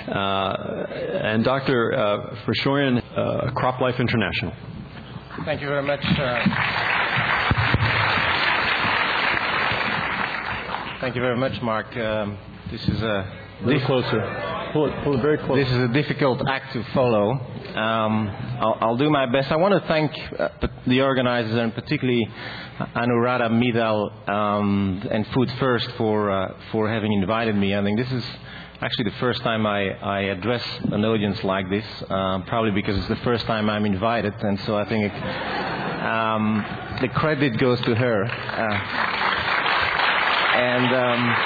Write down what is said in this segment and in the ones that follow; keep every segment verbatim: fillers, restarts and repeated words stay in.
uh, and Doctor Uh, Verschoyen, uh, CropLife International. Thank you very much. Uh, thank you very much, Mark. Um, this is a a little closer. Pull it, pull it very close. This is a difficult act to follow. Um, I'll, I'll do my best. I want to thank uh, the organizers, and particularly Anuradha Midal um, and Food First for uh, for having invited me. I think this is actually the first time I, I address an audience like this, uh, probably because it's the first time I'm invited, and so I think it, um, the credit goes to her. Uh, and um,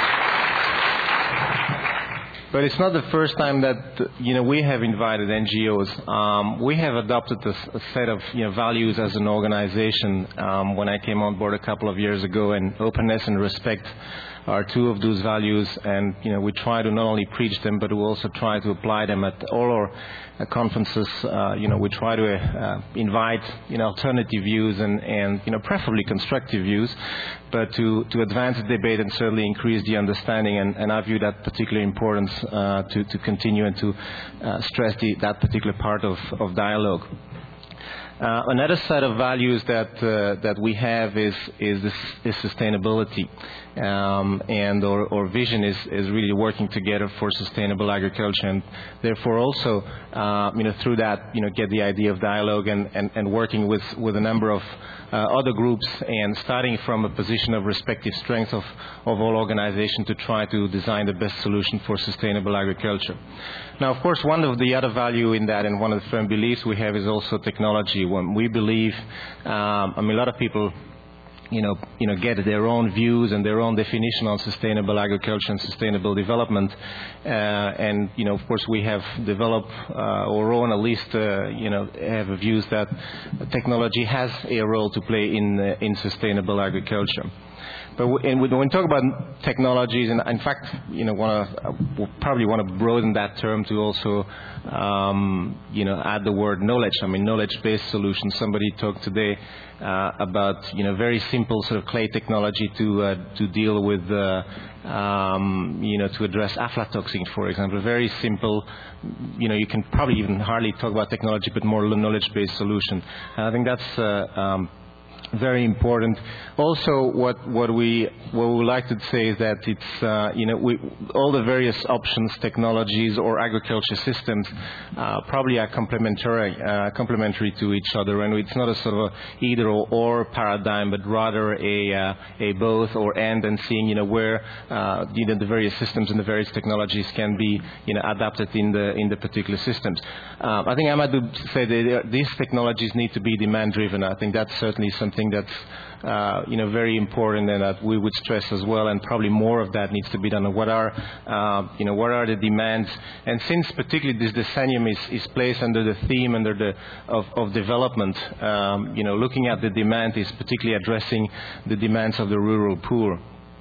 But it's not the first time that, you know, we have invited N G Os. Um, we have adopted a, a set of, you know, values as an organization um, when I came on board a couple of years ago, and openness and respect are two of those values, and you know we try to not only preach them, but we also try to apply them at all our uh, conferences. Uh, you know, we try to uh, invite you know alternative views and, and you know preferably constructive views, but to, to advance the debate and certainly increase the understanding. And, and I view that particular importance uh, to to continue and to uh, stress the, that particular part of, of dialogue. Uh, another set of values that uh, that we have is is, this, is sustainability, um, and our, our vision is, is really working together for sustainable agriculture, and therefore also uh, you know through that you know get the idea of dialogue and, and, and working with, with a number of uh, other groups, and starting from a position of respective strength of, of all organizations to try to design the best solution for sustainable agriculture. Now, of course, one of the other value in that, and one of the firm beliefs we have, is also technology. When we believe, um, I mean, a lot of people, you know, you know, get their own views and their own definition on sustainable agriculture and sustainable development, uh, and you know, of course, we have developed uh, our own, at least, uh, you know, have views that technology has a role to play in uh, in sustainable agriculture. But when we talk about technologies, and in fact, you know, want to probably want to broaden that term to also, um, you know, add the word knowledge. I mean, knowledge-based solutions. Somebody talked today uh, about, you know, very simple sort of clay technology to uh, to deal with, uh, um, you know, to address aflatoxin, for example. Very simple. You know, you can probably even hardly talk about technology, but more knowledge-based solution. And I think that's. Uh, um, Very important. Also, what what we what we would like to say is that it's uh, you know we, all the various options, technologies, or agriculture systems uh, probably are complementary uh, complementary to each other, and it's not a sort of a either or, or paradigm, but rather a uh, a both or and, and seeing you know where uh, you know the various systems and the various technologies can be you know adapted in the in the particular systems. Uh, I think Amadou said that these technologies need to be demand driven. I think that's certainly something that's uh, you know very important, and that we would stress as well, and probably more of that needs to be done. What are uh, you know what are the demands? And since particularly this decennium is, is placed under the theme under the of, of development, um, you know looking at the demand is particularly addressing the demands of the rural poor.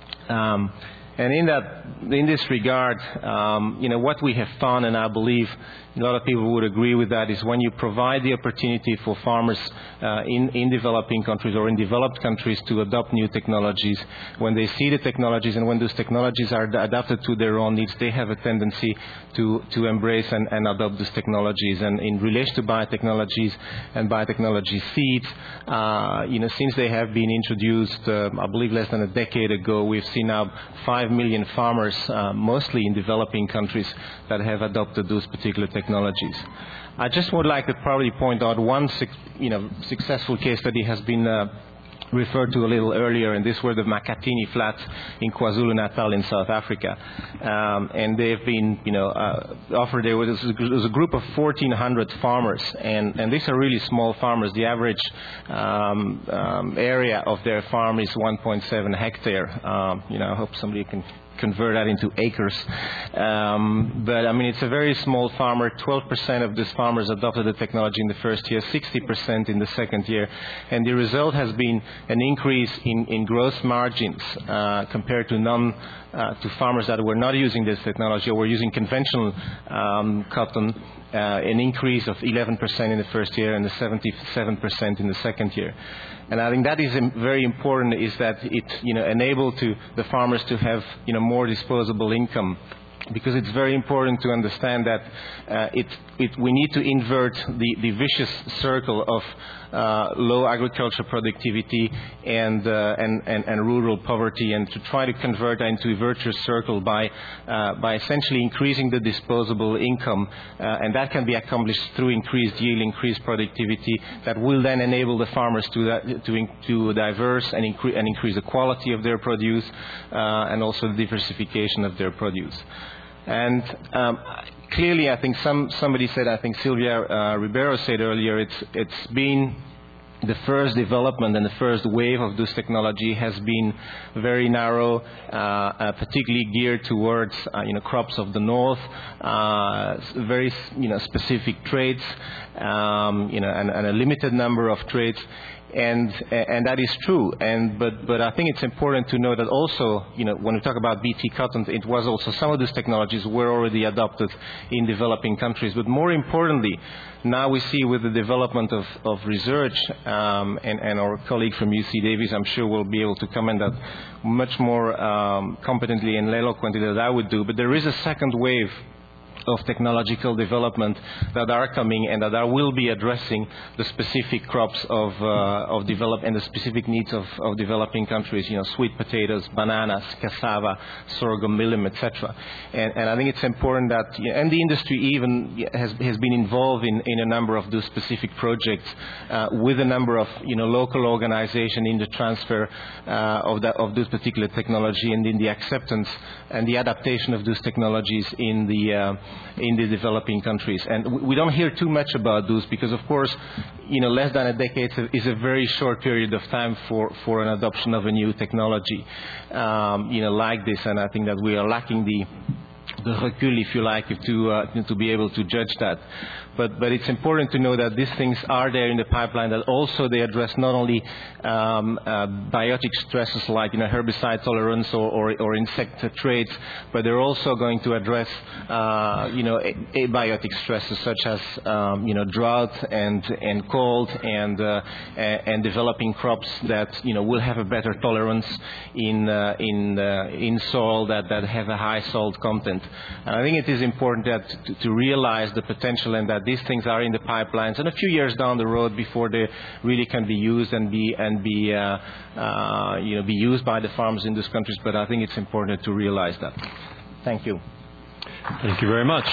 Um, And in that, in this regard, um, you know, what we have found, and I believe a lot of people would agree with that, is when you provide the opportunity for farmers uh, in, in developing countries or in developed countries to adopt new technologies, when they see the technologies and when those technologies are adapted to their own needs, they have a tendency to, to embrace and, and adopt those technologies. And in relation to biotechnologies and biotechnology seeds, uh, you know, since they have been introduced, uh, I believe less than a decade ago, we've seen now five million farmers, uh, mostly in developing countries, that have adopted those particular technologies. I just would like to probably point out one, you know, successful case study has been uh, referred to a little earlier, and these were the Makatini Flats in KwaZulu-Natal in South Africa. Um, and they've been, you know, uh, offered, there was, there was a group of fourteen hundred farmers, and, and these are really small farmers. The average um, um, area of their farm is one point seven hectare. Um, you know, I hope somebody can convert that into acres. Um, but, I mean, it's a very small farmer. twelve percent of these farmers adopted the technology in the first year, sixty percent in the second year. And the result has been an increase in, in gross margins uh, compared to non uh, to farmers that were not using this technology or were using conventional um, cotton. Uh, an increase of eleven percent in the first year and the seventy-seven percent in the second year. And I think that is very important, is that it, you know, enable to the farmers to have, you know, more disposable income because it's very important to understand that uh, it, it, we need to invert the, the vicious circle of uh, low agricultural productivity and, uh, and, and, and rural poverty, and to try to convert that into a virtuous circle by, uh, by essentially increasing the disposable income, uh, and that can be accomplished through increased yield, increased productivity, that will then enable the farmers to, that, to, to diverse and, incre- and increase the quality of their produce, uh, and also the diversification of their produce. And um, clearly, I think some, somebody said, I think Silvia uh, Ribeiro said earlier, it's, it's been the first development and the first wave of this technology has been very narrow, uh, uh, particularly geared towards uh, you know, crops of the north, uh, very you know, specific traits, um, you know, and, and a limited number of traits. And and that is true. And but but I think it's important to know that also, you know, when we talk about B T cotton, it was also some of these technologies were already adopted in developing countries. But more importantly, now we see with the development of, of research, um, and, and our colleague from U C Davis, I'm sure, will be able to comment that much more um, competently and eloquently than I would do. But there is a second wave of technological development that are coming and that are, will be addressing the specific crops of uh, of develop and the specific needs of, of developing countries. You know, sweet potatoes, bananas, cassava, sorghum, millet, et cetera. And, and I think it's important that, you know, and the industry even has has been involved in, in a number of those specific projects uh, with a number of you know local organizations in the transfer uh, of that of this particular technology and in the acceptance and the adaptation of those technologies in the uh, in the developing countries. And we don't hear too much about those because, of course, you know, less than a decade is a very short period of time for, for an adoption of a new technology, um, you know, like this. And I think that we are lacking the the recul, if you like, to uh, to be able to judge that. But but it's important to know that these things are there in the pipeline. That also they address not only um, uh, biotic stresses like you know herbicide tolerance or, or, or insect traits, but they're also going to address uh, you know abiotic stresses such as um, you know drought and and cold and uh, and developing crops that you know will have a better tolerance in uh, in uh, in soil that that have a high salt content. And I think it is important that to, to realize the potential and that these things are in the pipelines and a few years down the road before they really can be used and be and be uh, uh, you know be used by the farmers in these countries. But I think it's important to realize that. Thank you. Thank you very much.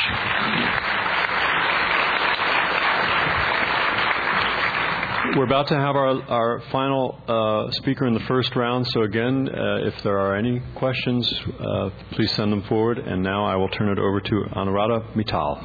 We're about to have our, our final uh, speaker in the first round. So again, uh, if there are any questions, uh, please send them forward. And now I will turn it over to Anuradha Mittal.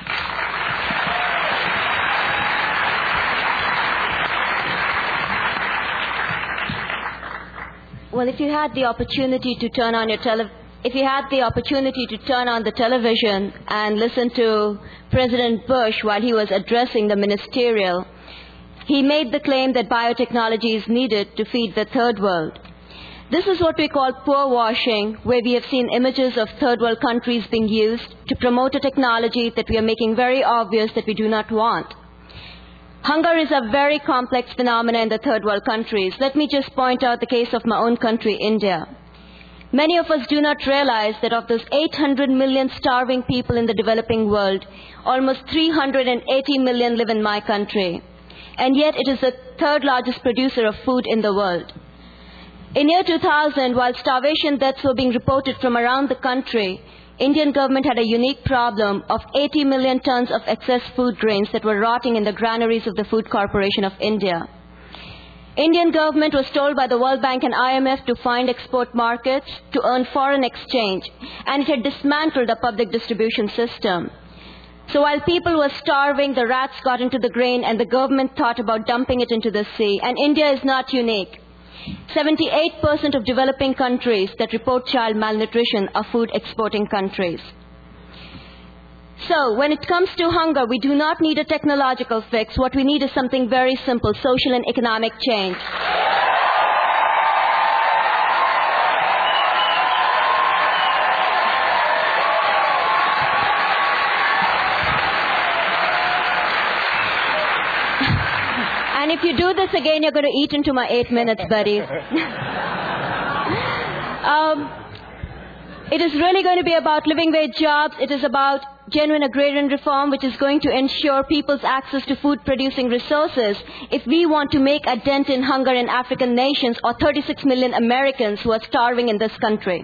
Well, if you had the opportunity to turn on your tele- if you had the opportunity to turn on the television and listen to President Bush while he was addressing the ministerial, he made the claim that biotechnology is needed to feed the third world. This is what we call poor washing, where we have seen images of third world countries being used to promote a technology that we are making very obvious that we do not want. Hunger is a very complex phenomenon in the third world countries. Let me just point out the case of my own country, India. Many of us do not realize that of those eight hundred million starving people in the developing world, almost three hundred eighty million live in my country. And yet it is the third largest producer of food in the world. In year two thousand, while starvation deaths were being reported from around the country, Indian government had a unique problem of eighty million tons of excess food grains that were rotting in the granaries of the Food Corporation of India. Indian government was told by the World Bank and I M F to find export markets to earn foreign exchange, and it had dismantled the public distribution system. So while people were starving, the rats got into the grain and the government thought about dumping it into the sea. And India is not unique. seventy-eight percent of developing countries that report child malnutrition are food exporting countries. So when it comes to hunger, we do not need a technological fix. What we need is something very simple, social and economic change. And if you do this again, you're going to eat into my eight minutes, buddies. um, It is really going to be about living wage jobs. It is about genuine agrarian reform, which is going to ensure people's access to food-producing resources if we want to make a dent in hunger in African nations or thirty-six million Americans who are starving in this country.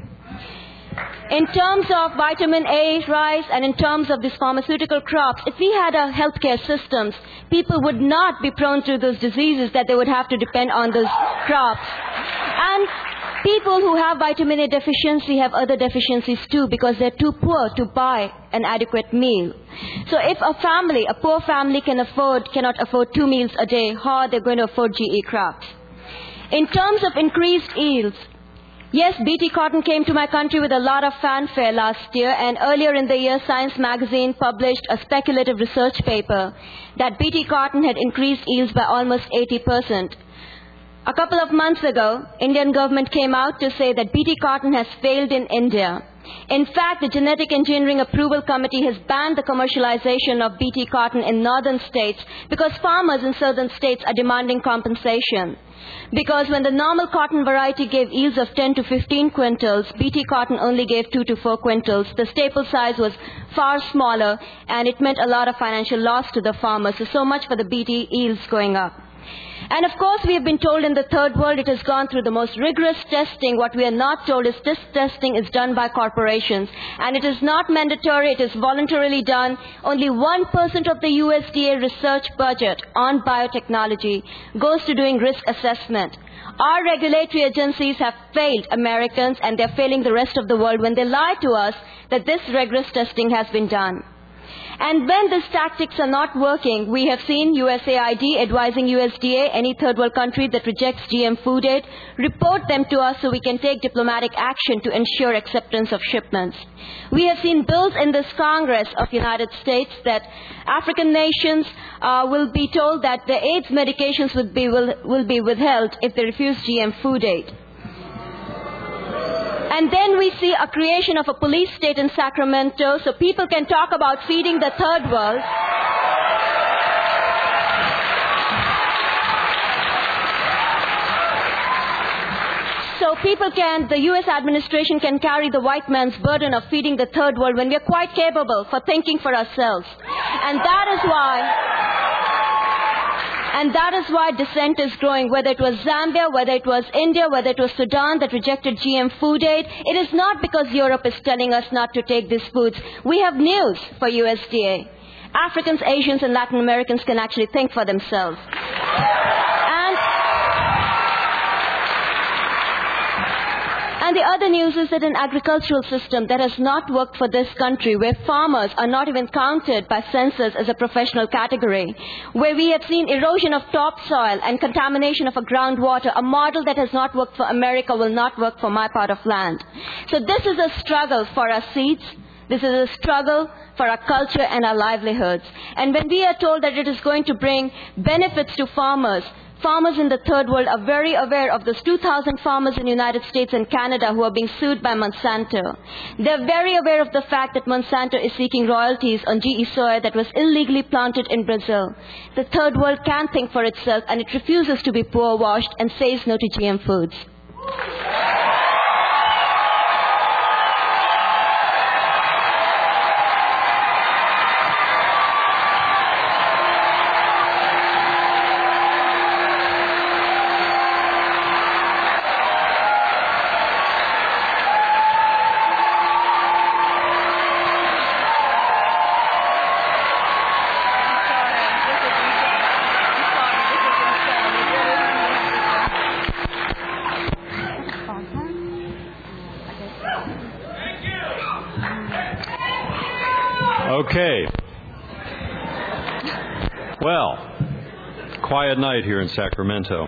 In terms of vitamin A, rice, and in terms of these pharmaceutical crops, if we had a healthcare systems, people would not be prone to those diseases that they would have to depend on those crops. And people who have vitamin A deficiency have other deficiencies too because they're too poor to buy an adequate meal. So if a family, a poor family can afford, cannot afford two meals a day, how are they going to afford G E crops? In terms of increased yields, yes, B T cotton came to my country with a lot of fanfare last year, and earlier in the year, Science magazine published a speculative research paper that B T cotton had increased yields by almost eighty percent. A couple of months ago, Indian government came out to say that B T cotton has failed in India. In fact, the Genetic Engineering Approval Committee has banned the commercialization of B T cotton in northern states because farmers in southern states are demanding compensation. Because when the normal cotton variety gave yields of ten to fifteen quintals, B T cotton only gave two to four quintals. The staple size was far smaller, and it meant a lot of financial loss to the farmers. So, so much for the B T yields going up. And of course, we have been told in the third world it has gone through the most rigorous testing. What we are not told is this testing is done by corporations. And it is not mandatory, it is voluntarily done. Only one percent of the U S D A research budget on biotechnology goes to doing risk assessment. Our regulatory agencies have failed Americans, and they're failing the rest of the world when they lie to us that this rigorous testing has been done. And when these tactics are not working, we have seen U S A I D advising U S D A, any third world country that rejects G M food aid, report them to us so we can take diplomatic action to ensure acceptance of shipments. We have seen bills in this Congress of the United States that African nations uh, will be told that their AIDS medications will be, will, will be withheld if they refuse G M food aid. And then we see a creation of a police state in Sacramento so people can talk about feeding the third world. So people can, the U S administration can carry the white man's burden of feeding the third world when we are quite capable for thinking for ourselves. And that is why... And that is why dissent is growing, whether it was Zambia, whether it was India, whether it was Sudan that rejected G M food aid. It is not because Europe is telling us not to take these foods. We have news for U S D A. Africans, Asians, and Latin Americans can actually think for themselves. And, and the other news is that an agricultural system that has not worked for this country, where farmers are not even counted by census as a professional category, where we have seen erosion of topsoil and contamination of a groundwater, a model that has not worked for America will not work for my part of land. So this is a struggle for our seeds. This is a struggle for our culture and our livelihoods. And when we are told that it is going to bring benefits to farmers, farmers in the third world are very aware of those two thousand farmers in the United States and Canada who are being sued by Monsanto. They're very aware of the fact that Monsanto is seeking royalties on G E soya that was illegally planted in Brazil. The third world can think for itself, and it refuses to be poor washed and says no to G M foods. Okay. Well, quiet night here in Sacramento.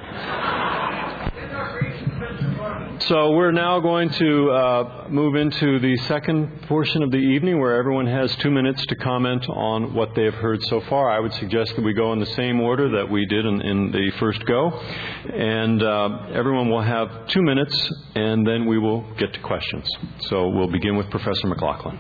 So we're now going to uh, move into the second portion of the evening where everyone has two minutes to comment on what they have heard so far. I would suggest that we go in the same order that we did in, in the first go. And uh, everyone will have two minutes, and then we will get to questions. So we'll begin with Professor McLaughlin.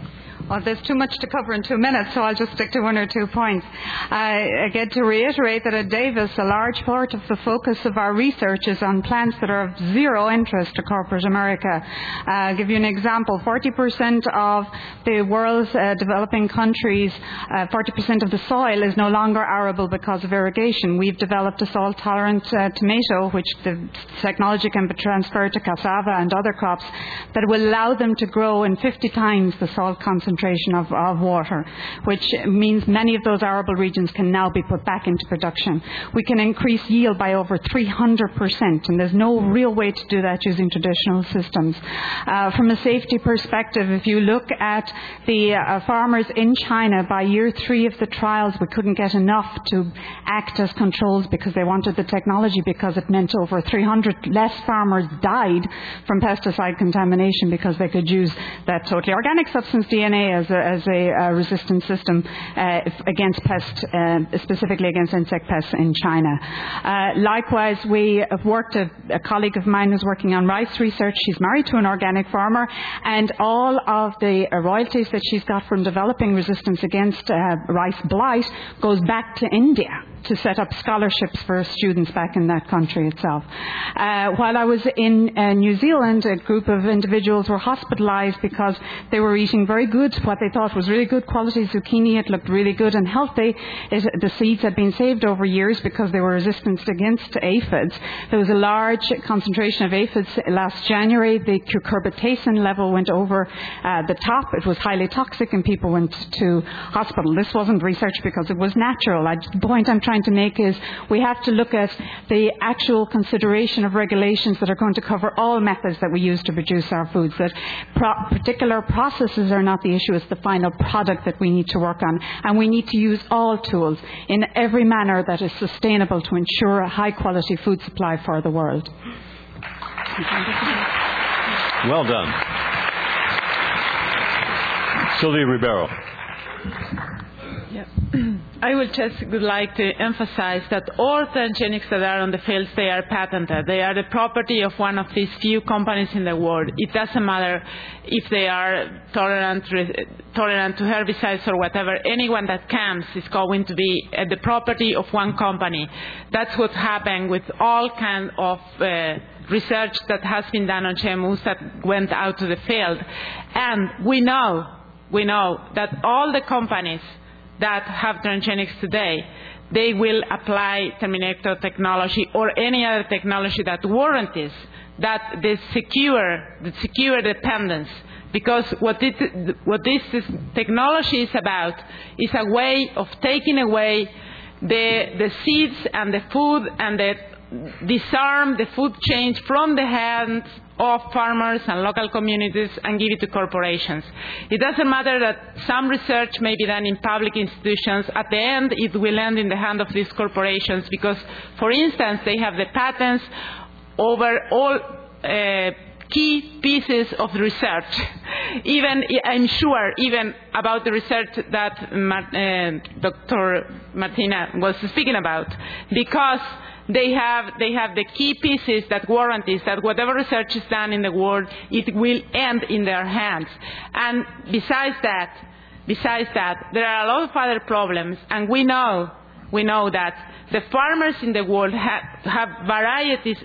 Well, there's too much to cover in two minutes, so I'll just stick to one or two points. Uh, again, to reiterate that at Davis, a large part of the focus of our research is on plants that are of zero interest to corporate America. Uh, I'll give you an example. forty percent of the world's uh, developing countries, uh, forty percent of the soil is no longer arable because of irrigation. We've developed a salt-tolerant uh, tomato, which the technology can be transferred to cassava and other crops, that will allow them to grow in fifty times the salt concentration Of, of water, which means many of those arable regions can now be put back into production. We can increase yield by over three hundred percent, and there's no real way to do that using traditional systems. Uh, from a safety perspective, if you look at the uh, farmers in China, by year three of the trials, we couldn't get enough to act as controls because they wanted the technology, because it meant over three hundred less farmers died from pesticide contamination because they could use that totally organic substance D N A as a, as a uh, resistant system uh, against pests, uh, specifically against insect pests in China. Uh, likewise, we have worked, a, a colleague of mine who's working on rice research. She's married to an organic farmer, and all of the uh, royalties that she's got from developing resistance against uh, rice blight goes back to India to set up scholarships for students back in that country itself. Uh, while I was in uh, New Zealand, a group of individuals were hospitalized because they were eating very good, what they thought was really good quality zucchini. It looked really good and healthy. It, the seeds had been saved over years because they were resistant against aphids. There was a large concentration of aphids last January. The cucurbitacin level went over uh, the top. It was highly toxic and people went to hospital. This wasn't research because it was natural. I, the point I'm trying to make is we have to look at the actual consideration of regulations that are going to cover all methods that we use to produce our foods, that pro- particular processes are not the issue, it's the final product that we need to work on. And we need to use all tools in every manner that is sustainable to ensure a high-quality food supply for the world. Well done. Sylvia Ribeiro. Yeah. I would just would like to emphasize that all transgenics that are on the fields, they are patented. They are the property of one of these few companies in the world. It doesn't matter if they are tolerant, tolerant to herbicides or whatever. Anyone that comes is going to be uh, the property of one company. That's what happened with all kinds of uh, research that has been done on G M Os that went out to the field. And we know, we know that all the companies that have transgenics today, they will apply Terminator technology or any other technology that warrants that the secure, the secure dependence. Because what, it, what this is, technology is about is a way of taking away the, the seeds and the food and the disarm the food chain from the hands of farmers and local communities and give it to corporations. It doesn't matter that some research may be done in public institutions. At the end, it will end in the hand of these corporations because, for instance, they have the patents over all uh, key pieces of research. Even, I'm sure, even about the research that Mar- uh, Doctor Martina was speaking about, because They have, they have the key pieces that warrant this, that whatever research is done in the world, it will end in their hands. And besides that, besides that, there are a lot of other problems, and we know, we know that the farmers in the world have, have varieties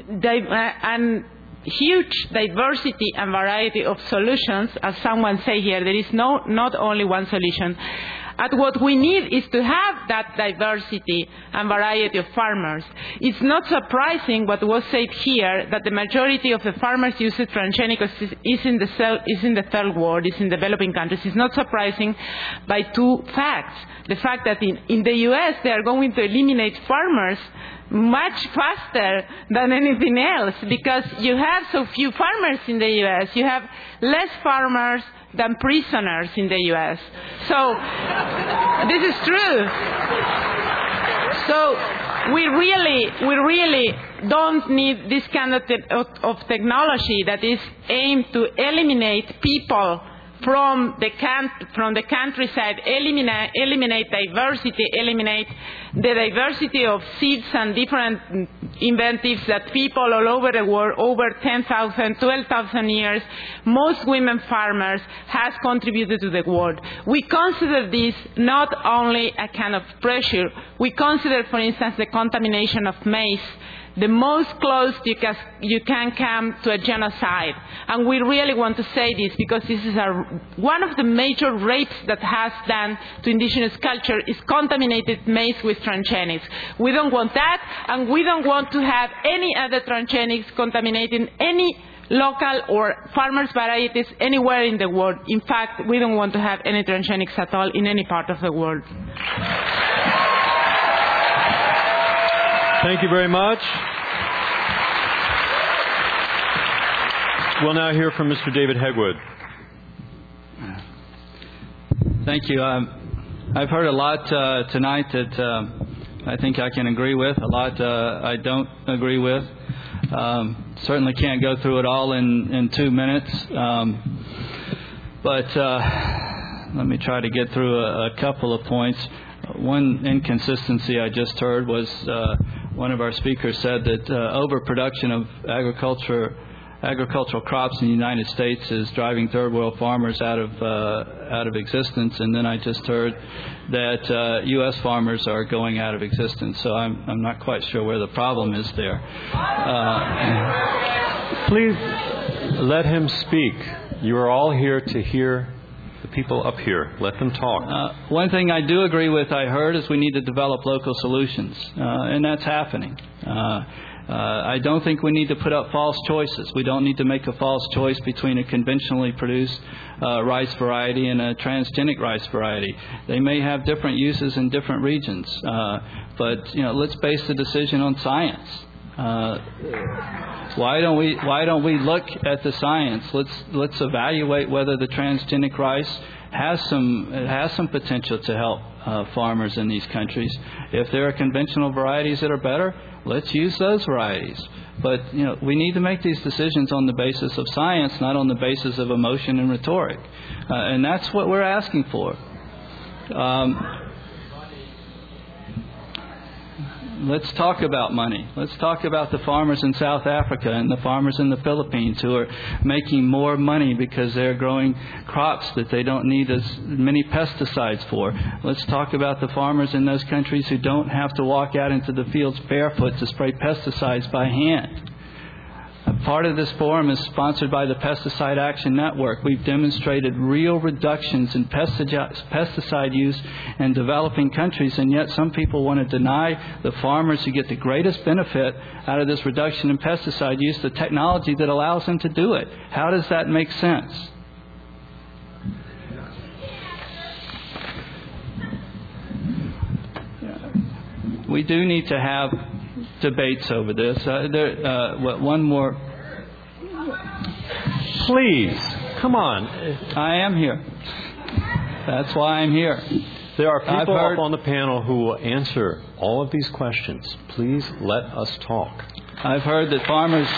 and huge diversity and variety of solutions. As someone say here, there is no, not only one solution. And what we need is to have that diversity and variety of farmers. It's not surprising what was said here, that the majority of the farmers use transgenics is in the cell, is in the third world, is in developing countries. It's not surprising by two facts. The fact that in, in the U S they are going to eliminate farmers much faster than anything else, because you have so few farmers in the U S. You have less farmers than prisoners in the U S. So this is true. So we really, we really don't need this kind of, te- of, of technology that is aimed to eliminate people from the, can- from the countryside, eliminate, eliminate diversity, eliminate the diversity of seeds and different inventives that people all over the world, over ten thousand, twelve thousand years, most women farmers, has contributed to the world. We consider this not only a kind of pressure, we consider, for instance, the contamination of maize the most close you can, you can come to a genocide. And we really want to say this because this is a, one of the major rapes that has done to indigenous culture is contaminated maize with transgenics. We don't want that, and we don't want to have any other transgenics contaminating any local or farmers' varieties anywhere in the world. In fact, we don't want to have any transgenics at all in any part of the world. Thank you very much. We'll now hear from Mister David Hegwood. Thank you. Um, I've heard a lot uh, tonight that uh, I think I can agree with, a lot uh, I don't agree with. Um, certainly can't go through it all in, in two minutes. Um, but uh, let me try to get through a, a couple of points. One inconsistency I just heard was uh, one of our speakers said that uh, overproduction of agriculture, agricultural crops in the United States is driving third world farmers out of uh, out of existence, and then I just heard that uh, U S farmers are going out of existence. So I'm I'm not quite sure where the problem is there. Uh, Please let him speak. You are all here to hear the people up here. Let them talk. Uh, one thing I do agree with, I heard, is we need to develop local solutions, uh, and that's happening. Uh, uh, I don't think we need to put up false choices. We don't need to make a false choice between a conventionally produced uh, rice variety and a transgenic rice variety. They may have different uses in different regions, uh, but you know, let's base the decision on science. Uh, why don't we why don't we look at the science? Let's let's evaluate whether the transgenic rice has some it has some potential to help uh, farmers in these countries. If there are conventional varieties that are better, let's use those varieties. But you know, we need to make these decisions on the basis of science, not on the basis of emotion and rhetoric, uh, and that's what we're asking for. Um, Let's talk about money. Let's talk about the farmers in South Africa and the farmers in the Philippines who are making more money because they're growing crops that they don't need as many pesticides for. Let's talk about the farmers in those countries who don't have to walk out into the fields barefoot to spray pesticides by hand. Part of this forum is sponsored by the Pesticide Action Network. We've demonstrated real reductions in pesticide use in developing countries, and yet some people want to deny the farmers who get the greatest benefit out of this reduction in pesticide use the technology that allows them to do it. How does that make sense? We do need to have debates over this. Uh, there, uh, what, one more. Please, come on. I am here. That's why I'm here. There are people heard, up on the panel who will answer all of these questions. Please let us talk. I've heard that farmers.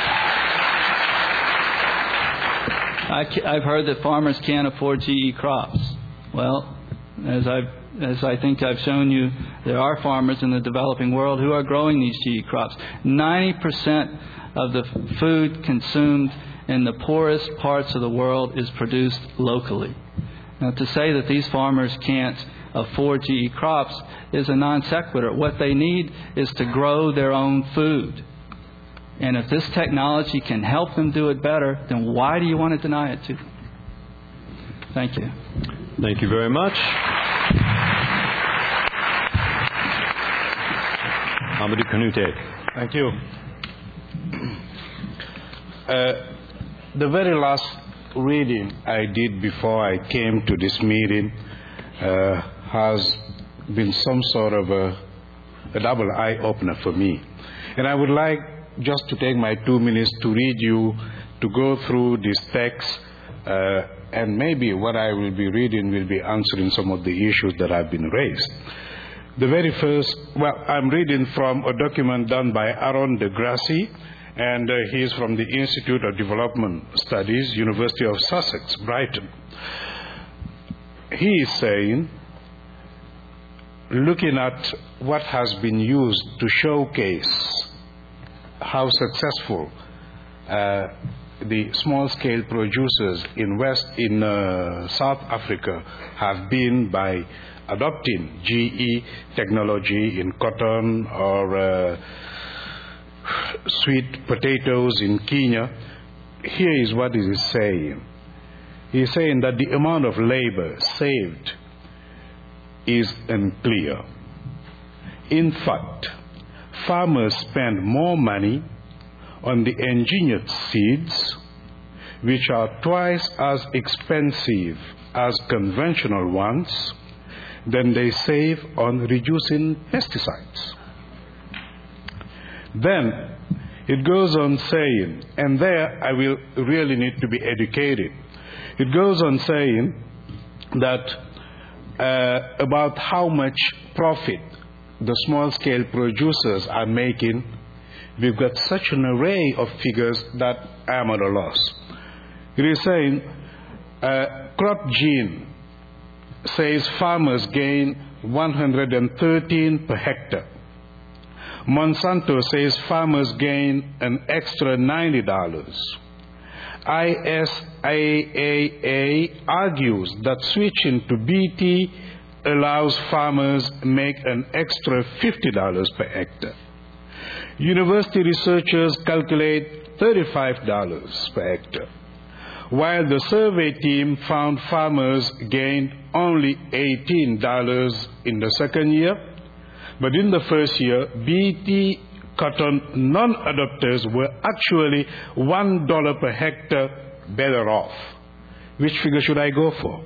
I, I've heard that farmers can't afford G E crops. Well, as I've As I think I've shown you, there are farmers in the developing world who are growing these G E crops. ninety percent of the food consumed in the poorest parts of the world is produced locally. Now, to say that these farmers can't afford G E crops is a non sequitur. What they need is to grow their own food. And if this technology can help them do it better, then why do you want to deny it to them? Thank you. Thank you very much. Amadou Kanouté. Thank you. Uh, the very last reading I did before I came to this meeting uh, has been some sort of a, a double eye-opener for me. And I would like just to take my two minutes to read you, to go through this text, uh, and maybe what I will be reading will be answering some of the issues that have been raised. The very first, well, I'm reading from a document done by Aaron de Grassi, and uh, he is from the Institute of Development Studies, University of Sussex, Brighton. He is saying, looking at what has been used to showcase how successful uh, the small-scale producers in West in uh, South Africa have been by adopting G E technology in cotton or uh, sweet potatoes in Kenya. Here is what he is saying. He is saying that the amount of labor saved is unclear. In fact, farmers spend more money on the engineered seeds, which are twice as expensive as conventional ones, than they save on reducing pesticides. Then it goes on saying, and there I will really need to be educated. It goes on saying that uh, about how much profit the small-scale producers are making. We've got such an array of figures that I am at a loss. It is saying uh, CropGene says farmers gain one hundred thirteen per hectare. Monsanto says farmers gain an extra ninety dollars. I S A A A argues that switching to B T allows farmers make an extra fifty dollars per hectare. University researchers calculate thirty-five dollars per hectare, while the survey team found farmers gained only eighteen dollars in the second year, but in the first year, B T cotton non-adopters were actually one dollar per hectare better off. Which figure should I go for?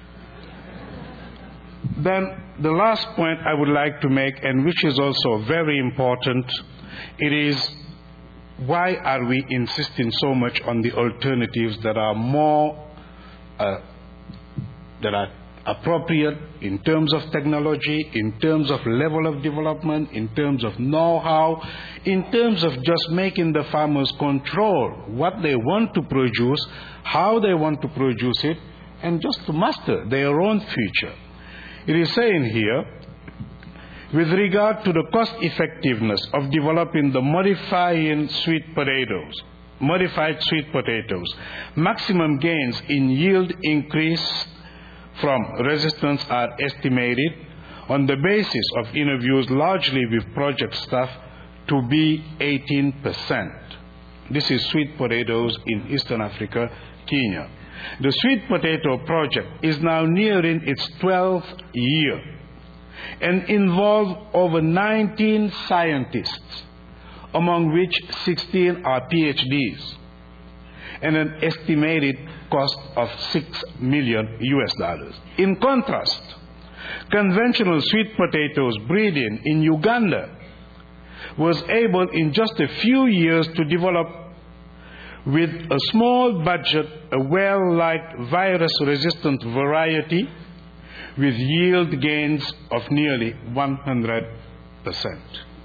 Then the last point I would like to make, and which is also very important, it is why are we insisting so much on the alternatives that are more, uh, that are appropriate in terms of technology, in terms of level of development, in terms of know-how, in terms of just making the farmers control what they want to produce, how they want to produce it, and just to master their own future. It is saying here, with regard to the cost effectiveness of developing the modifying sweet potatoes, modified sweet potatoes, maximum gains in yield increase from resistance are estimated on the basis of interviews largely with project staff to be eighteen percent. This is sweet potatoes in Eastern Africa, Kenya. The sweet potato project is now nearing its twelfth year and involves over nineteen scientists, among which sixteen are P H Ds, and an estimated cost of six million U S dollars. In contrast, conventional sweet potatoes breeding in Uganda was able in just a few years to develop with a small budget a well-liked virus-resistant variety with yield gains of nearly one hundred percent.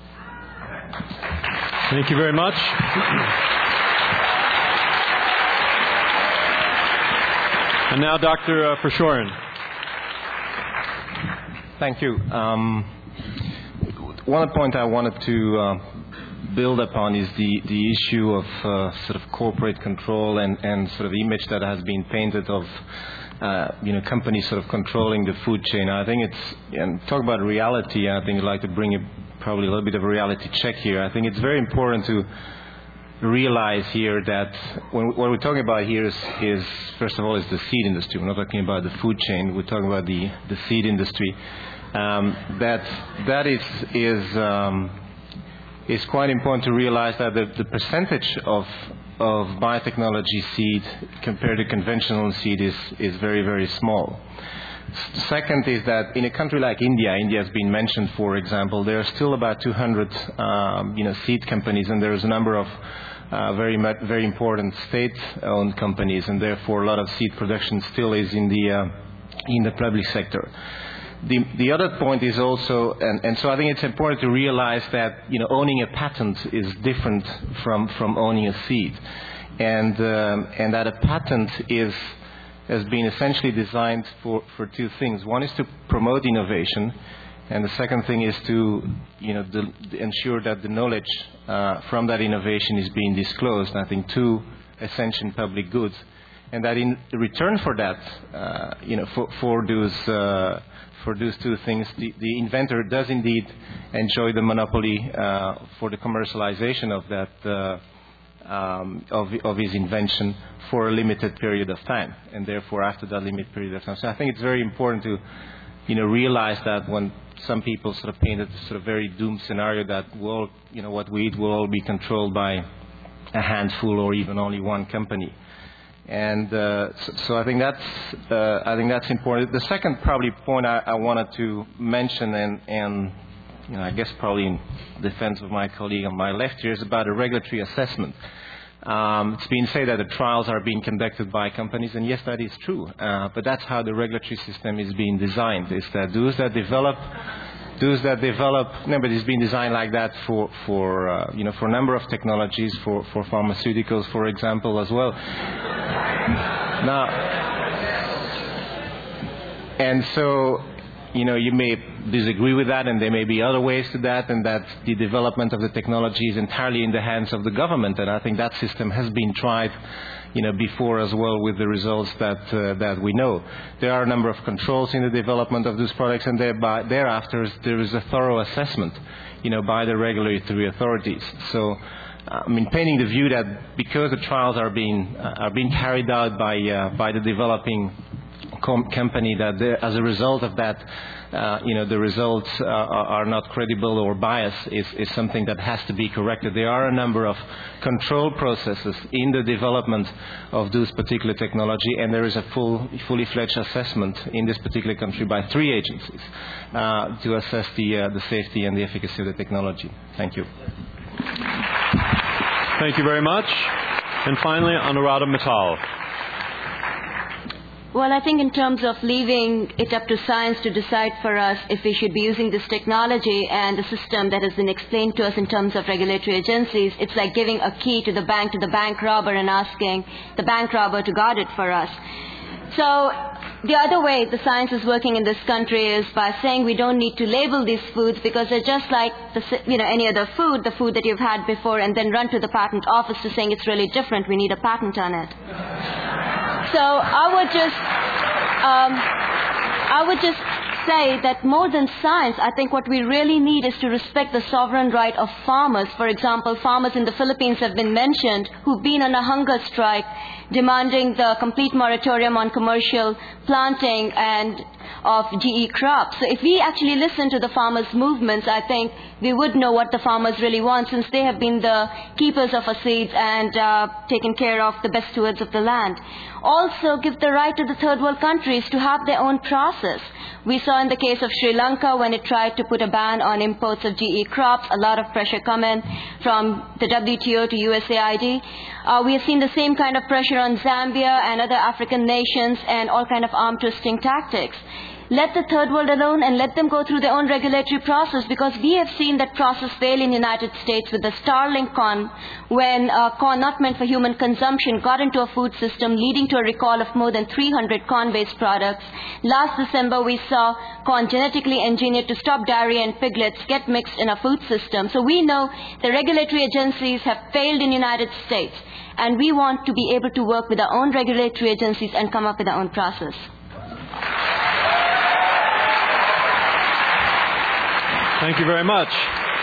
Thank you very much. And now Doctor Verschoren. Thank you. Um, one point I wanted to uh, build upon is the, the issue of uh, sort of corporate control and, and sort of image that has been painted of uh, you know companies sort of controlling the food chain. I think it's, and talk about reality, I think I'd like to bring a, probably a little bit of a reality check here. I think it's very important to realize here that when, what we're talking about here is, is, first of all, is the seed industry. We're not talking about the food chain. We're talking about the, the seed industry. Um, that that is is um, is quite important to realize that the, the percentage of of biotechnology seed compared to conventional seed is is very very small. Second is that in a country like India, India has been mentioned, for example, there are still about two hundred um, you know seed companies, and there is a number of uh, very very important state-owned companies, and therefore a lot of seed production still is in the uh, in the public sector. The, the other point is also, and, and so I think it's important to realize that you know owning a patent is different from, from owning a seed, and um, and that a patent is has been essentially designed for, for two things. One is to promote innovation, and the second thing is to, you know, the, ensure that the knowledge uh, from that innovation is being disclosed. I think two essential public goods, and that in return for that, uh, you know, for, for those uh, for those two things, the, the inventor does indeed enjoy the monopoly uh, for the commercialization of that. Uh, Um, of, of his invention for a limited period of time, and therefore after that limited period of time. So I think it's very important to, you know, realize that when some people sort of painted a sort of very doomed scenario that will, you know, what we eat will all be controlled by a handful or even only one company. And uh, so, so I think that's uh, I think that's important. The second probably point I, I wanted to mention, and and you know, I guess probably in defense of my colleague on my left here, is about a regulatory assessment. Um, it's been said that the trials are being conducted by companies, and yes, that is true. Uh, but that's how the regulatory system is being designed. Is that those that develop, those that develop, no, but it's been designed like that for for uh, you know for a number of technologies, for for pharmaceuticals, for example, as well. Now, and so. You know, you may disagree with that, and there may be other ways to that, and that the development of the technology is entirely in the hands of the government. And I think that system has been tried, you know, before as well, with the results that uh, that we know. There are a number of controls in the development of these products, and thereby, thereafter there is a thorough assessment, you know, by the regulatory authorities. So, I mean, painting the view that because the trials are being uh, are being carried out by uh, by the developing Com- company, that the, as a result of that, uh, you know, the results uh, are, are not credible or biased is, is something that has to be corrected. There are a number of control processes in the development of this particular technology, and there is a full, fully fledged assessment in this particular country by three agencies uh, to assess the uh, the safety and the efficacy of the technology. Thank you. Thank you very much. And finally, Anuradha Mittal. Well, I think in terms of leaving it up to science to decide for us if we should be using this technology and the system that has been explained to us in terms of regulatory agencies, it's like giving a key to the bank to the bank robber and asking the bank robber to guard it for us. So the other way the science is working in this country is by saying we don't need to label these foods because they're just like the, you know, any other food, the food that you've had before, and then run to the patent office to saying it's really different, we need a patent on it. So I would just, um, I would just say that more than science, I think what we really need is to respect the sovereign right of farmers. For example, farmers in the Philippines have been mentioned who've been on a hunger strike demanding the complete moratorium on commercial planting and of G E crops. So if we actually listen to the farmers' movements, I think we would know what the farmers really want, since they have been the keepers of our seeds and uh, taken care of the best stewards of the land. Also, give the right to the third world countries to have their own process. We saw in the case of Sri Lanka when it tried to put a ban on imports of G E crops, a lot of pressure coming from the W T O to U S A I D. Uh, we have seen the same kind of pressure on Zambia and other African nations and all kind of arm twisting tactics. Let the third world alone and let them go through their own regulatory process, because we have seen that process fail in the United States with the Starlink corn, when uh, corn not meant for human consumption got into a food system, leading to a recall of more than three hundred corn-based products. Last December, we saw corn genetically engineered to stop diarrhea and piglets get mixed in a food system. So we know the regulatory agencies have failed in the United States, and we want to be able to work with our own regulatory agencies and come up with our own process. Thank you very much.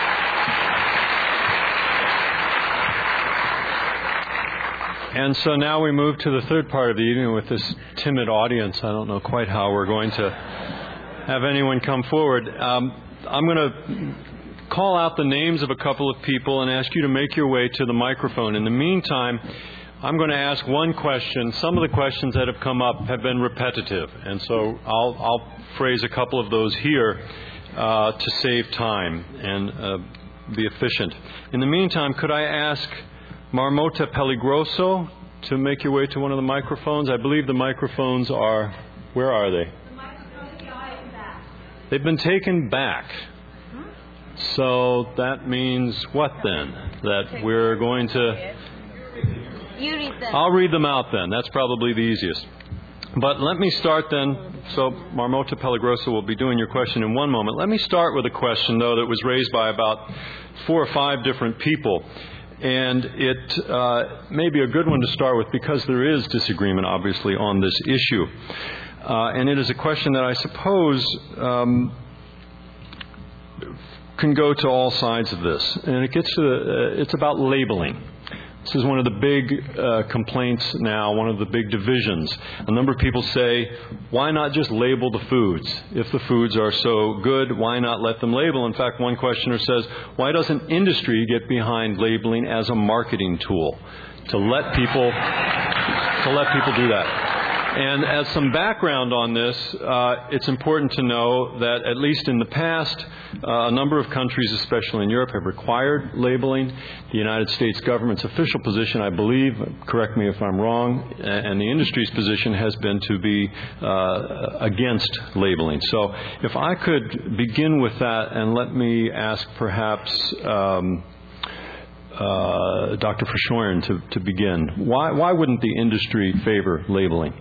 And so now we move to the third part of the evening with this timid audience. I don't know quite how we're going to have anyone come forward. Um, I'm going to call out the names of a couple of people and ask you to make your way to the microphone. In the meantime, I'm going to ask one question. Some of the questions that have come up have been repetitive, and so I'll, I'll phrase a couple of those here uh, to save time and uh, be efficient. In the meantime, could I ask Marmota Peligroso to make your way to one of the microphones? I believe the microphones are... Where are they? The microphones are in back. They've been taken back. So that means what then? That we're going to... You read them. I'll read them out then. That's probably the easiest. But let me start then. So Marmota Pellegrosso will be doing your question in one moment. Let me start with a question, though, that was raised by about four or five different people. And it uh, may be a good one to start with because there is disagreement, obviously, on this issue. Uh, and it is a question that I suppose um, can go to all sides of this. And it gets to the, uh, it's about labeling. This is one of the big uh, complaints now, one of the big divisions. A number of people say, why not just label the foods? If the foods are so good, why not let them label? In fact, one questioner says, why doesn't industry get behind labeling as a marketing tool to let people, to let people do that? And as some background on this, uh, it's important to know that at least in the past, uh, a number of countries, especially in Europe, have required labeling. The United States government's official position, I believe, correct me if I'm wrong, and the industry's position has been to be uh, against labeling. So if I could begin with that, and let me ask perhaps um, uh, Doctor Verschoyen to, to begin. Why, why wouldn't the industry favor labeling?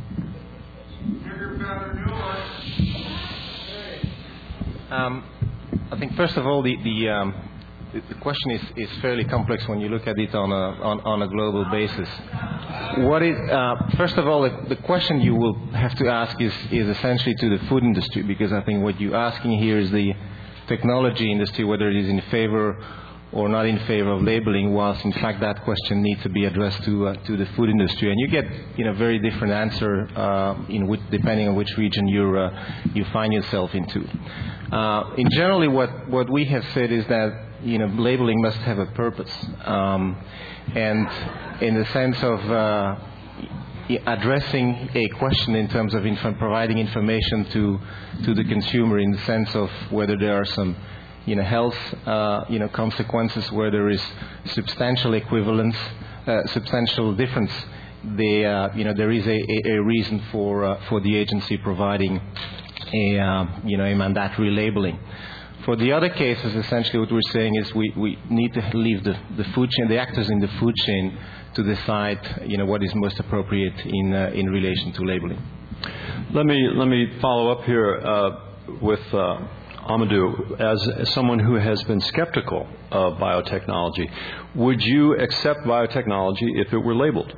Um, I think first of all, the the, um, the, the question is, is fairly complex when you look at it on a on, on a global basis. What is uh, first of all, the, the question you will have to ask is is essentially to the food industry, because I think what you're asking here is the technology industry, whether it is in favor or not in favor of labeling, whilst in fact that question needs to be addressed to uh, to the food industry, and you get you know very different answer uh, in which, depending on which region you uh, you find yourself into. Uh, in generally, what what we have said is that you know labeling must have a purpose, um, and in the sense of uh, addressing a question in terms of inf- providing information to to the consumer in the sense of whether there are some you know, health, uh, you know, consequences where there is substantial equivalence, uh, substantial difference. They, uh, you know, there is a, a, a reason for uh, for the agency providing a, uh, you know, a mandatory labeling. For the other cases, essentially, what we're saying is we, we need to leave the, the food chain, the actors in the food chain, to decide, you know, what is most appropriate in uh, in relation to labeling. Let me let me follow up here uh, with. Uh, Amadou, as someone who has been skeptical of biotechnology, would you accept biotechnology if it were labeled?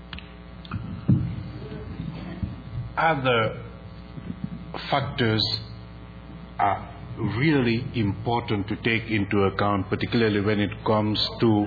Other factors are really important to take into account, particularly when it comes to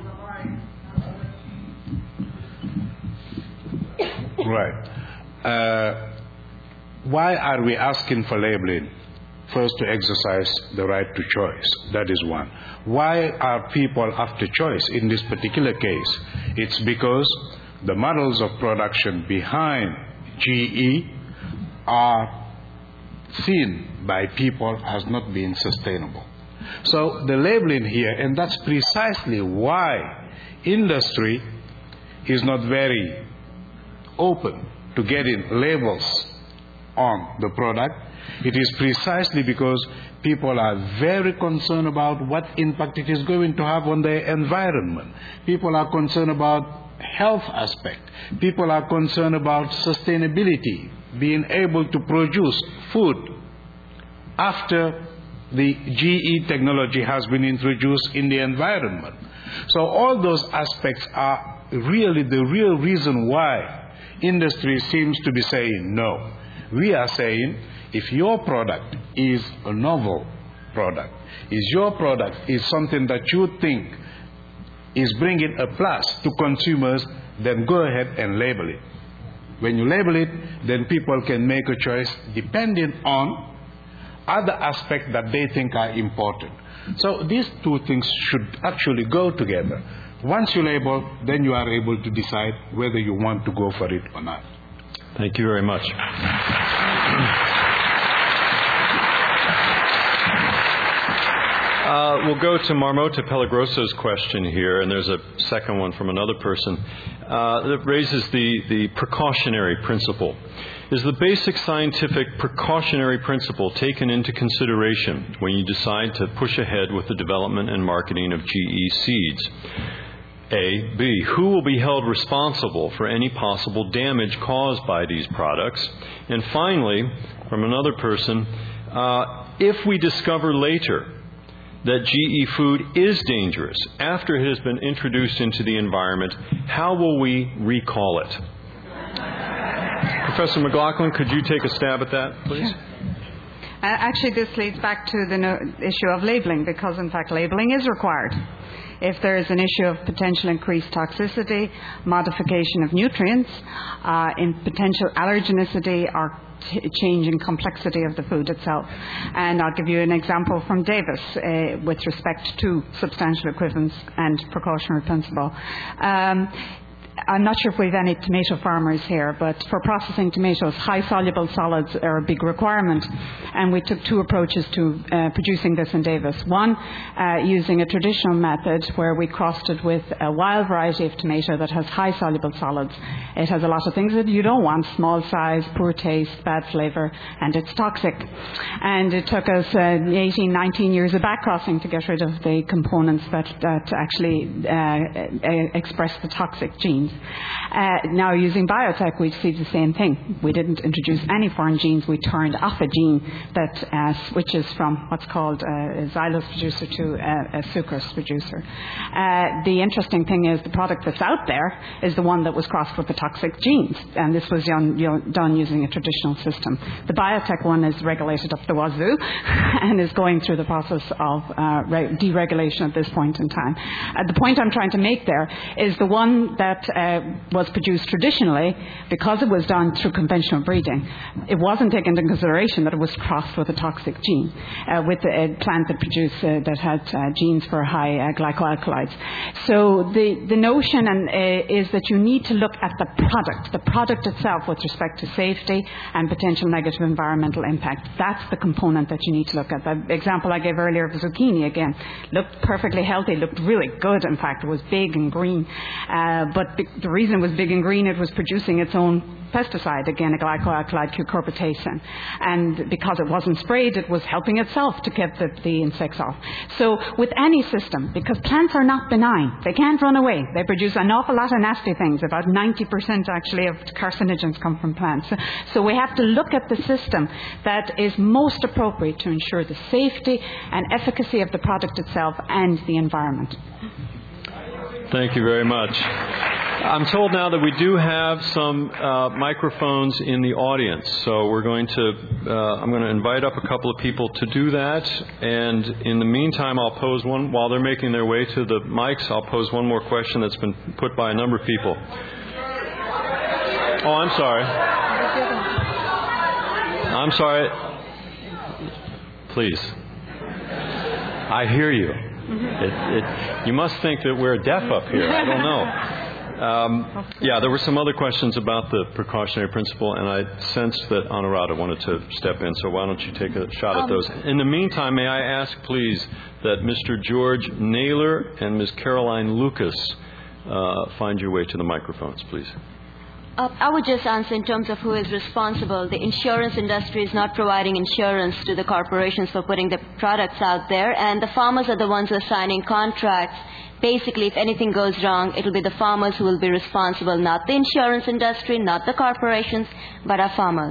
right. Uh, why are we asking for labeling? First, to exercise the right to choice. That is one. Why are people after choice in this particular case? It's because the models of production behind G E are seen by people as not being sustainable. So the labeling here, and that's precisely why industry is not very open to getting labels on the product. It is precisely because people are very concerned about what impact it is going to have on their environment. People are concerned about health aspect. People are concerned about sustainability, being able to produce food after the G E technology has been introduced in the environment. So all those aspects are really the real reason why industry seems to be saying no. We are saying, if your product is a novel product, is your product is something that you think is bringing a plus to consumers, then go ahead and label it. When you label it, then people can make a choice depending on other aspects that they think are important. So these two things should actually go together. Once you label, then you are able to decide whether you want to go for it or not. Thank you very much. Uh, we'll go to Marmota Pellegrosso's question here, and there's a second one from another person uh, that raises the, the precautionary principle. Is the basic scientific precautionary principle taken into consideration when you decide to push ahead with the development and marketing of G E seeds? A. B. Who will be held responsible for any possible damage caused by these products? And finally, from another person, uh, if we discover later that G E food is dangerous after it has been introduced into the environment, how will we recall it? Professor McLaughlin, could you take a stab at that, please? Sure. Uh, actually, this leads back to the no- issue of labeling, because, in fact, labeling is required. If there is an issue of potential increased toxicity, modification of nutrients, uh, in potential allergenicity, or t- change in complexity of the food itself. And I'll give you an example from Davis uh, with respect to substantial equivalence and precautionary principle. Um, I'm not sure if we have any tomato farmers here, but for processing tomatoes, high soluble solids are a big requirement. And we took two approaches to uh, producing this in Davis. One, uh, using a traditional method where we crossed it with a wild variety of tomato that has high soluble solids. It has a lot of things that you don't want: small size, poor taste, bad flavour, and it's toxic. And it took us uh, eighteen, nineteen years of backcrossing to get rid of the components that, that actually uh, express the toxic genes. Uh, now, using biotech, we see the same thing. We didn't introduce any foreign genes. We turned off a gene that uh, switches from what's called a xylose producer to a, a sucrose producer. Uh, the interesting thing is the product that's out there is the one that was crossed with the toxic genes, and this was done, you know, done using a traditional system. The biotech one is regulated up the wazoo and is going through the process of uh, re- deregulation at this point in time. Uh, the point I'm trying to make there is the one that Uh, was produced traditionally, because it was done through conventional breeding, it wasn't taken into consideration that it was crossed with a toxic gene, uh, with a plant that produced uh, that had uh, genes for high uh, glycoalkaloids. So the, the notion and, uh, is that you need to look at the product, the product itself with respect to safety and potential negative environmental impact. That's the component that you need to look at. The example I gave earlier of zucchini, again, looked perfectly healthy, looked really good. In fact, it was big and green, uh, but the reason it was big and green, it was producing its own pesticide, again, a glycoalkaloid, cucurbitacin. And because it wasn't sprayed, it was helping itself to get the, the insects off. So with any system, because plants are not benign, they can't run away. They produce an awful lot of nasty things. About ninety percent actually of carcinogens come from plants. So, so we have to look at the system that is most appropriate to ensure the safety and efficacy of the product itself and the environment. Thank you very much. I'm told now that we do have some uh, microphones in the audience, so we're going to, uh, I'm going to invite up a couple of people to do that, and in the meantime I'll pose one, while they're making their way to the mics, I'll pose one more question that's been put by a number of people. Oh, I'm sorry. I'm sorry. Please. I hear you. It, it, you must think that we're deaf up here. I don't know. Um, yeah, there were some other questions about the precautionary principle, and I sensed that Anuradha wanted to step in, so why don't you take a shot at those. In the meantime, may I ask, please, that Mister George Naylor and Miz Caroline Lucas uh, find your way to the microphones, please. Uh, I would just answer in terms of who is responsible. The insurance industry is not providing insurance to the corporations for putting the products out there, and the farmers are the ones who are signing contracts. Basically, if anything goes wrong, it will be the farmers who will be responsible, not the insurance industry, not the corporations, but our farmers.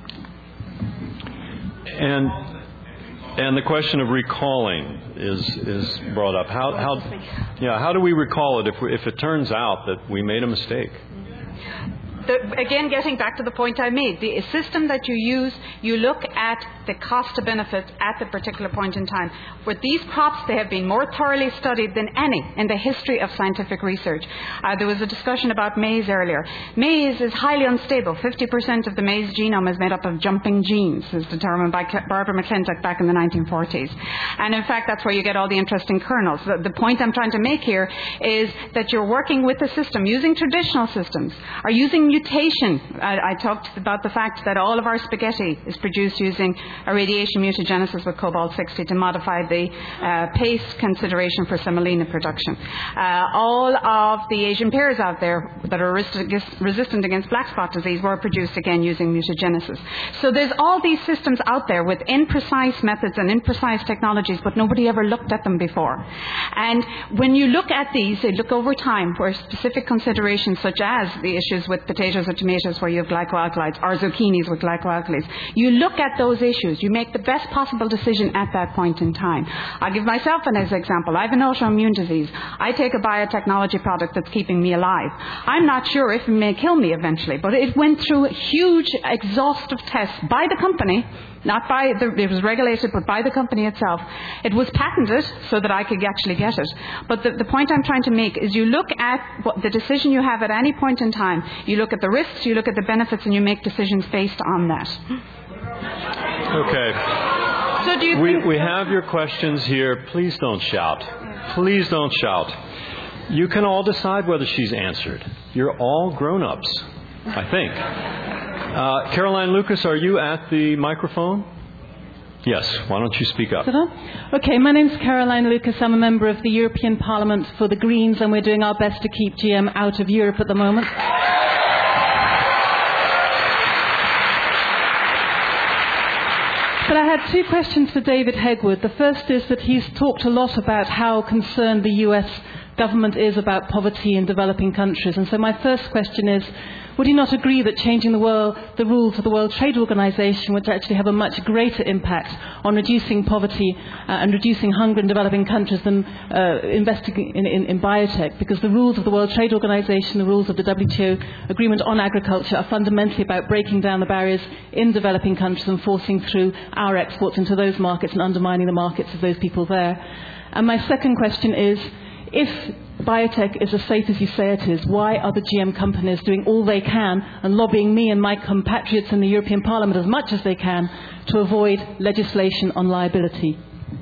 And and the question of recalling is is brought up. How how yeah how do we recall it if we, if it turns out that we made a mistake? The, again, getting back to the point I made, the system that you use, you look at the cost to benefit at the particular point in time. With these crops, they have been more thoroughly studied than any in the history of scientific research. Uh, there was a discussion about maize earlier. Maize is highly unstable. fifty percent of the maize genome is made up of jumping genes, as determined by Barbara McClintock back in the nineteen forties. And in fact, that's where you get all the interesting kernels. The, the point I'm trying to make here is that you're working with the system, using traditional systems, or using new mutation. I, I talked about the fact that all of our spaghetti is produced using a radiation mutagenesis with cobalt sixty to modify the uh, pace consideration for semolina production. Uh, all of the Asian pears out there that are resistant against black spot disease were produced again using mutagenesis. So there's all these systems out there with imprecise methods and imprecise technologies, but nobody ever looked at them before. And when you look at these, they look over time where specific considerations such as the issues with potatoes or tomatoes where you have glycoalkalides, or zucchinis with glycoalkalies, you look at those issues, you make the best possible decision at that point in time. I'll give myself an example. I have an autoimmune disease. I take a biotechnology product that's keeping me alive. I'm not sure if it may kill me eventually, but it went through huge exhaustive tests by the company, not by the, it was regulated, but by the company itself. It was patented so that I could actually get it. But the, the point I'm trying to make is you look at what the decision you have at any point in time, you look at the risks, you look at the benefits, and you make decisions based on that. Okay. So do you we, think we have your questions here. Please don't shout. Please don't shout. You can all decide whether she's answered. You're all grown-ups, I think. Uh, Caroline Lucas, are you at the microphone? Yes. Why don't you speak up? Okay, my name's Caroline Lucas. I'm a member of the European Parliament for the Greens, and we're doing our best to keep G M out of Europe at the moment. But I had two questions for David Hegwood. The first is that he's talked a lot about how concerned the U S government is about poverty in developing countries. And so my first question is, would you not agree that changing the, world, the rules of the World Trade Organization would actually have a much greater impact on reducing poverty uh, and reducing hunger in developing countries than uh, investing in, in, in biotech? Because the rules of the World Trade Organization, the rules of the W T O Agreement on Agriculture are fundamentally about breaking down the barriers in developing countries and forcing through our exports into those markets and undermining the markets of those people there. And my second question is, if biotech is as safe as you say it is, why are the G M companies doing all they can and lobbying me and my compatriots in the European Parliament as much as they can to avoid legislation on liability?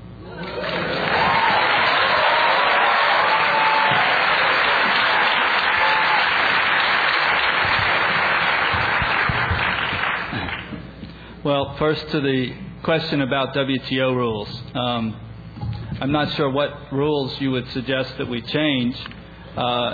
Well, first to the question about W T O rules. Um, I'm not sure what rules you would suggest that we change. Uh,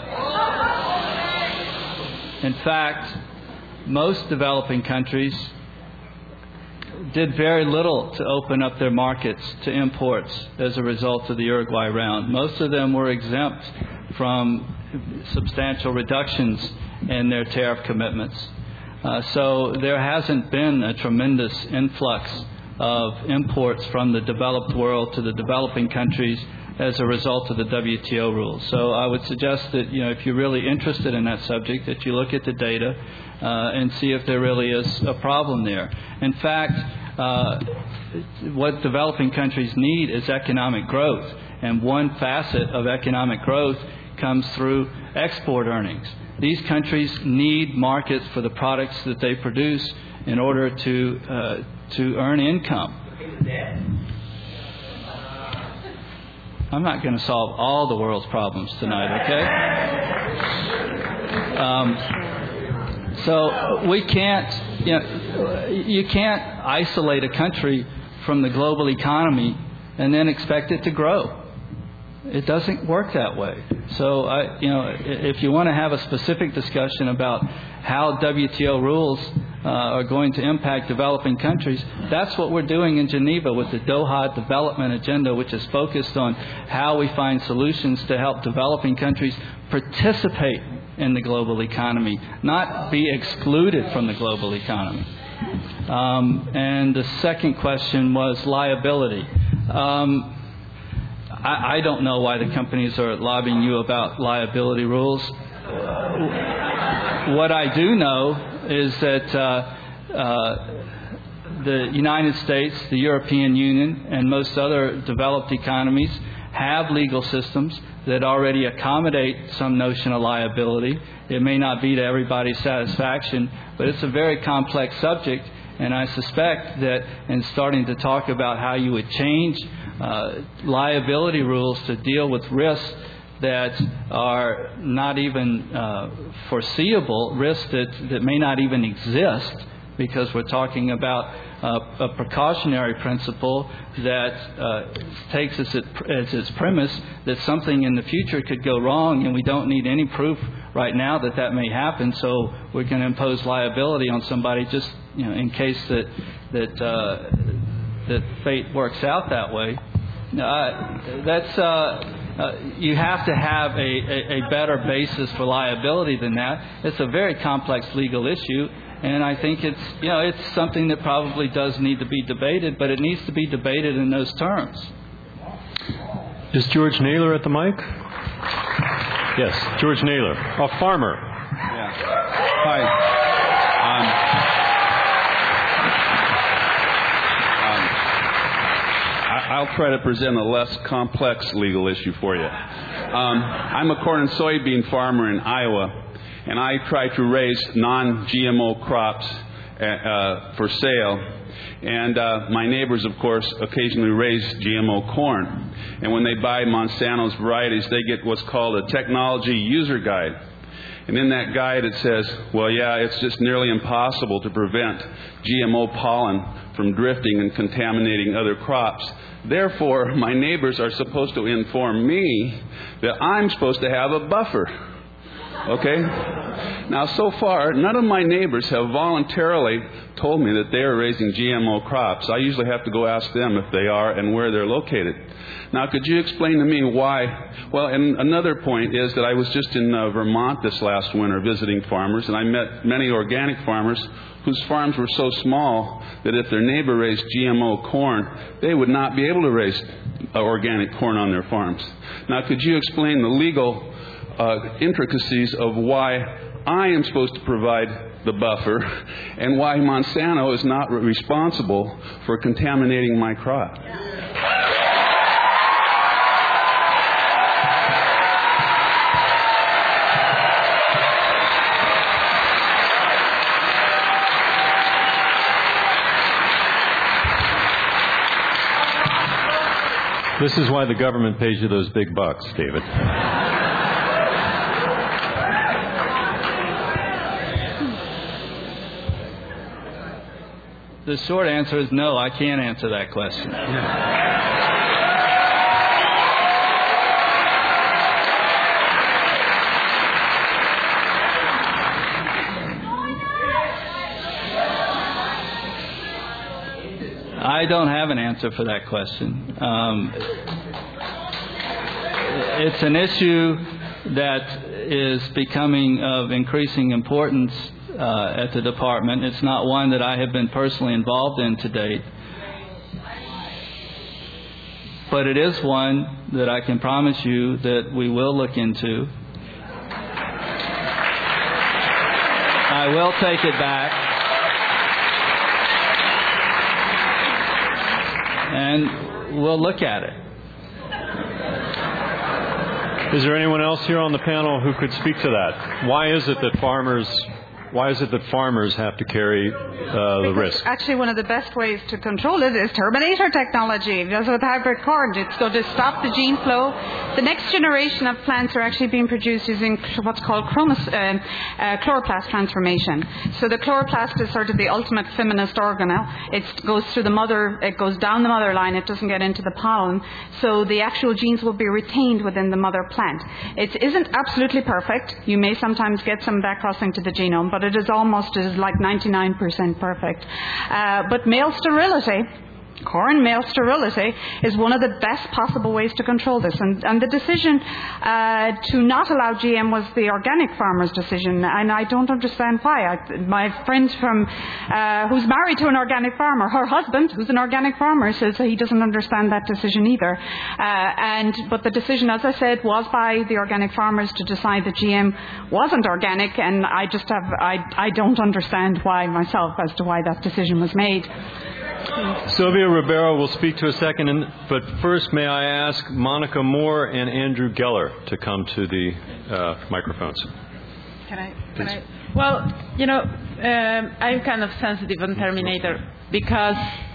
in fact, most developing countries did very little to open up their markets to imports as a result of the Uruguay round. Most of them were exempt from substantial reductions in their tariff commitments. Uh, so there hasn't been a tremendous influx of imports from the developed world to the developing countries as a result of the W T O rules. So I would suggest that, you know, if you're really interested in that subject, that you look at the data uh, and see if there really is a problem there. In fact, uh, what developing countries need is economic growth, and one facet of economic growth comes through export earnings. These countries need markets for the products that they produce in order to uh, to earn income. I'm not going to solve all the world's problems tonight, okay? Um, so we can't, you know, you can't isolate a country from the global economy and then expect it to grow. It doesn't work that way. So, I, you know, if you want to have a specific discussion about how W T O rules uh, are going to impact developing countries, that's what we're doing in Geneva with the Doha Development Agenda, which is focused on how we find solutions to help developing countries participate in the global economy, not be excluded from the global economy. Um, and the second question was liability. Um, I don't know why the companies are lobbying you about liability rules. What I do know is that uh, uh, the United States, the European Union, and most other developed economies have legal systems that already accommodate some notion of liability. It may not be to everybody's satisfaction, but it's a very complex subject, and I suspect that in starting to talk about how you would change Uh, liability rules to deal with risks that are not even uh, foreseeable, risks that, that may not even exist, because we're talking about uh, a precautionary principle that uh, takes as, it, as its premise that something in the future could go wrong, and we don't need any proof right now that that may happen, so we're going to impose liability on somebody just, you know, in case that that uh, that fate works out that way. Uh, that's uh, uh, you have to have a, a, a better basis for liability than that. It's a very complex legal issue, and I think it's you know it's something that probably does need to be debated, but it needs to be debated in those terms. Is George Naylor at the mic? Yes, George Naylor, a farmer. Yeah. Hi. Um, um, I, I'll try to present a less complex legal issue for you. Um, I'm a corn and soybean farmer in Iowa, and I try to raise non-G M O crops uh, uh, for sale. And uh, my neighbors, of course, occasionally raise G M O corn. And when they buy Monsanto's varieties, they get what's called a technology user guide. And in that guide it says, well, yeah, it's just nearly impossible to prevent G M O pollen from drifting and contaminating other crops. Therefore, my neighbors are supposed to inform me that I'm supposed to have a buffer. Okay? Now, so far, none of my neighbors have voluntarily told me that they are raising G M O crops. I usually have to go ask them if they are and where they're located. Now, could you explain to me why? Well, and another point is that I was just in uh, Vermont this last winter visiting farmers, and I met many organic farmers whose farms were so small that if their neighbor raised G M O corn, they would not be able to raise uh, organic corn on their farms. Now, could you explain the legal Uh, intricacies of why I am supposed to provide the buffer and why Monsanto is not re- responsible for contaminating my crop? This is why the government pays you those big bucks, David. The short answer is no, I can't answer that question. I don't have an answer for that question. Um, it's an issue that is becoming of increasing importance Uh, at the department. It's not one that I have been personally involved in to date. But it is one that I can promise you that we will look into. I will take it back. And we'll look at it. Is there anyone else here on the panel who could speak to that? Why is it that farmers Why is it that farmers have to carry uh, the risk? Actually, one of the best ways to control it is Terminator technology. Because with hybrid corn, it's going to stop the gene flow. The next generation of plants are actually being produced using what's called chromas- uh, uh, chloroplast transformation. So the chloroplast is sort of the ultimate feminist organelle. It goes through the mother, it goes down the mother line. It doesn't get into the pollen. So the actual genes will be retained within the mother plant. It isn't absolutely perfect. You may sometimes get some back crossing to the genome, but it is almost is like ninety-nine percent perfect. Uh, but male sterility, corn male sterility, is one of the best possible ways to control this. And, and the decision uh, to not allow G M was the organic farmer's decision, and I don't understand why. I, my friend from uh, who's married to an organic farmer, her husband, who's an organic farmer, says that he doesn't understand that decision either. Uh, and but the decision, as I said, was by the organic farmers to decide that G M wasn't organic, and I just have I I don't understand why myself as to why that decision was made. Sylvia Ribeiro will speak to a second, and, but first may I ask Monica Moore and Andrew Geller to come to the uh, microphones. Can I? Can I? Well, you know, um, I'm kind of sensitive on Terminator because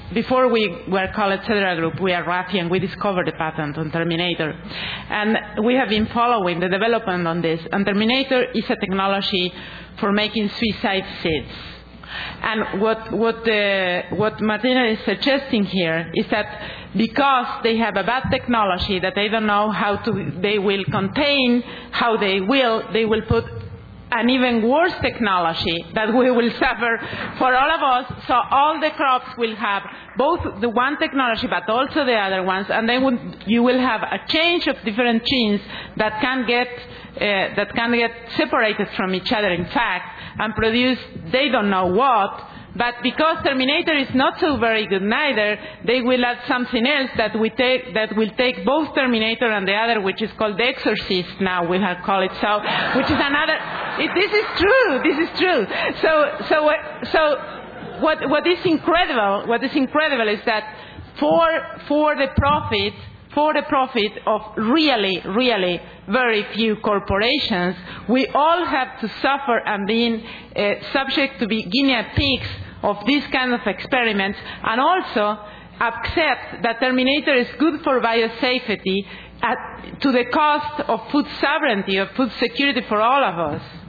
before we were called Cedra Group, we are Rafi, and we discovered the patent on Terminator. And we have been following the development on this. And Terminator is a technology for making suicide seeds. And what, what, the, what Martina is suggesting here is that because they have a bad technology that they don't know how to, they will contain, how they will, they will put an even worse technology that we will suffer for all of us. So all the crops will have both the one technology but also the other ones, and then would, you will have a change of different genes that can get uh, that can get separated from each other, in fact, and produce they don't know what. But because Terminator is not so very good neither, they will add something else that we take that will take both Terminator and the other, which is called the Exorcist now we have called it so, which is another. It, this is true. This is true. So so so what what is incredible? What is incredible is that for for the profit. For the profit of really, really very few corporations, we all have to suffer and being uh, subject to be guinea pigs of these kind of experiments, and also accept that Terminator is good for biosafety at, to the cost of food sovereignty, of food security for all of us.